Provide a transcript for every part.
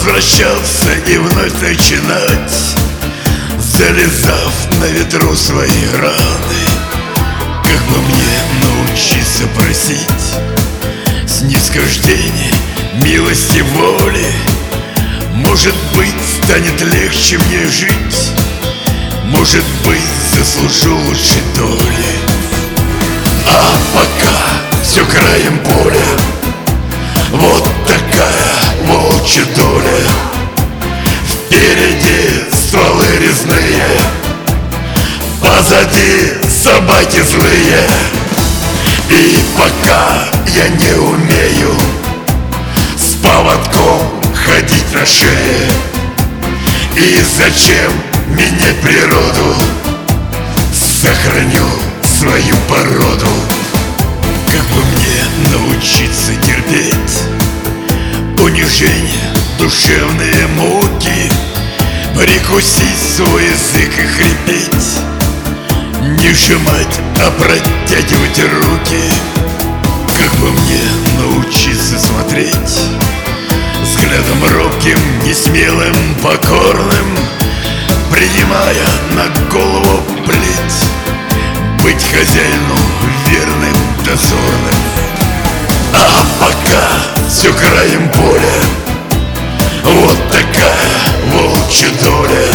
возвращаться и вновь начинать, залезав на ветру свои раны. Как бы мне научиться просить снисхождения, милости, воли? Может быть, станет легче мне жить, может быть, заслужу лучшей доли. А пока все краем поля, вот такая волчья доля. Впереди стволы резные, позади собаки злые. И пока я не умею с поводком ходить на шее, и зачем менять природу? Сохраню свою породу. Как бы мне научиться терпеть унижения, душевные муки, прикусить свой язык и хрипеть, не сжимать, а протягивать руки? Как бы мне научиться смотреть взглядом робким, несмелым, покорным, принимая на голову плеть, быть хозяину верным, дозорным? А пока все краем поля, вот такая волчья доля.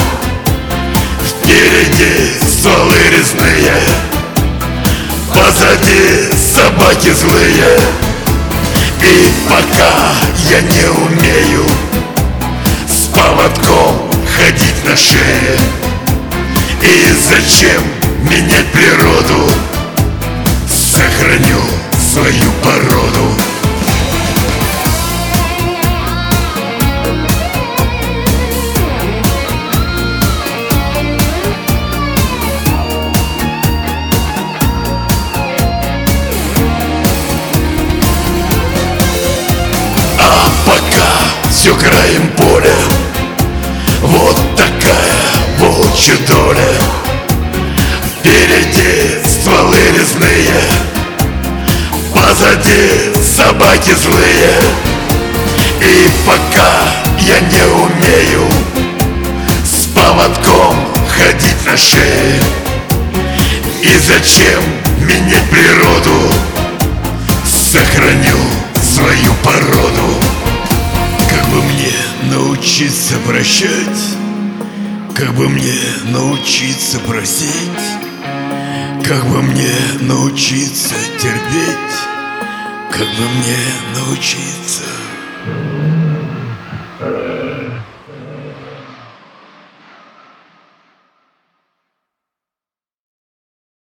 Впереди стволы резные, позади собаки злые. И пока я не умею с поводком ходить на шее, и зачем менять природу? Сохраню свою породу. А пока все краем поля, вот такая волчья доля. Впереди стволы резные, позади собаки злые. И пока я не умею с поводком ходить на шее, и зачем менять природу? Сохраню свою породу. Как бы мне научиться прощать, как бы мне научиться просить, как бы мне научиться терпеть, как бы мне научиться